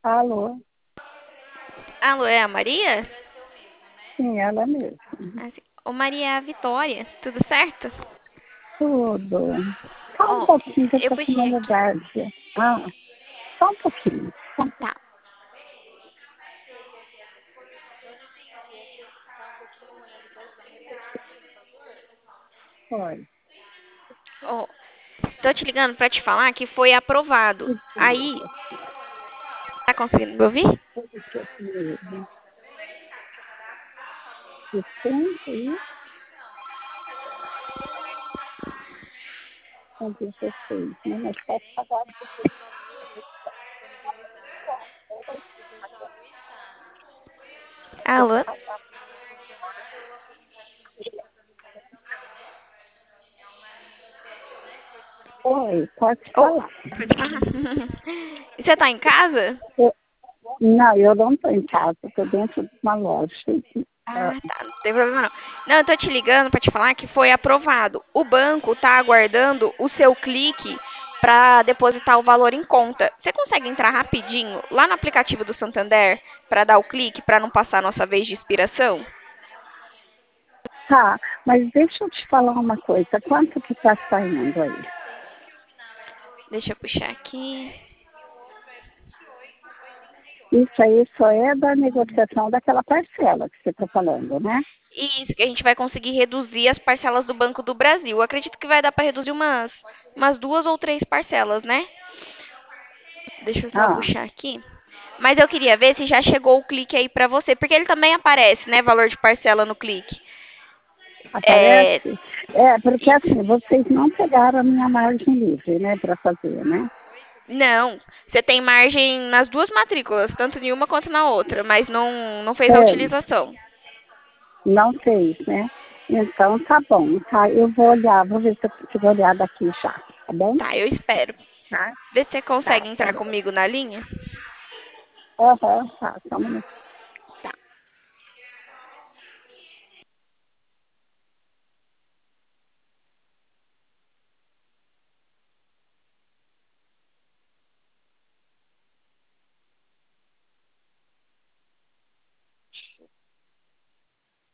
Alô? Alô, é a Maria? Sim, ela mesmo. Ô, Maria, é a Vitória, tudo certo? Tudo. Só um Ó, pouquinho que eu eu tô aqui no puxei aqui. lugar. Ah, só um pouquinho. Tá. Foi. Ó, tô te ligando pra te falar que foi aprovado. Aí, tá conseguindo me ouvir? Tudo que eu comigo. Desconto e 16, né? Mas pode pagar depois. Tem que Alô? pagar. Oi, pode Oh, falar. pode falar. E você tá em casa? Eu- não, eu não estou em casa, estou dentro de uma loja. Ah, Ah, tá, não tem problema não. Não, eu tô te ligando pra te falar que foi aprovado. O banco tá aguardando o seu clique pra depositar o valor em conta. Você consegue entrar rapidinho lá no aplicativo do Santander pra dar o clique pra não passar a nossa vez de expiração? tá, mas deixa eu te falar uma coisa. Quanto que está saindo aí? Deixa eu puxar aqui. Isso aí só é da negociação daquela parcela que você está falando, né? Isso, que a gente vai conseguir reduzir as parcelas do Banco do Brasil. Eu acredito que vai dar para reduzir umas duas ou três parcelas, né? Deixa eu só Ah, puxar aqui. Mas eu queria ver se já chegou o clique aí para você, porque ele também aparece, né? Valor de parcela no clique. É, aparece? É, porque assim, vocês não pegaram a minha margem livre, né, para fazer, né? não, você tem margem nas duas matrículas, tanto em uma quanto na outra, mas não fez a Tem, utilização. não fez, né? Então tá bom, tá? Eu vou olhar, vou ver se eu consigo olhar daqui já, tá bom? Tá, eu espero. Tá? Vê se você Tá, consegue tá entrar bom. comigo na linha. Aham, tá, só um minuto. Tá.